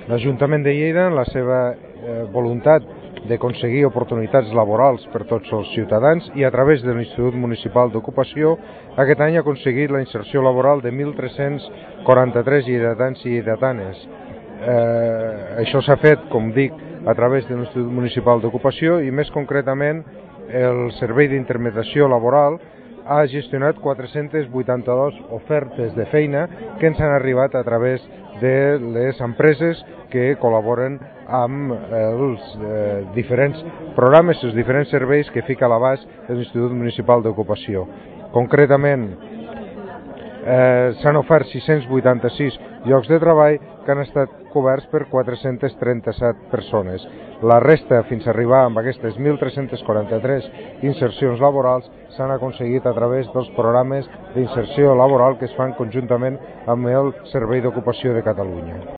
L'Ajuntament de Lleida, en la seva voluntat d'aconseguir oportunitats laborals per tots els ciutadans i a través de l'Institut Municipal d'Ocupació, aquest any ha aconseguit la inserció laboral de 1.343 lleidatans i lleidatanes. Això s'ha fet, com dic, a través de l'Institut Municipal d'Ocupació i més concretament el Servei d'Intermediació Laboral ha gestionat 482 ofertes de feina que ens han arribat a través de les empreses que col·laboren amb els diferents programes, els diferents serveis que fica a l'abast de l'Institut Municipal d'Ocupació. Concretament, s'han ofert 686 llocs de treball que han estat coberts per 437 persones. La resta, fins a arribar amb aquestes 1.343 insercions laborals, s'han aconseguit a través dels programes d'inserció laboral que es fan conjuntament amb el Servei d'Ocupació de Catalunya.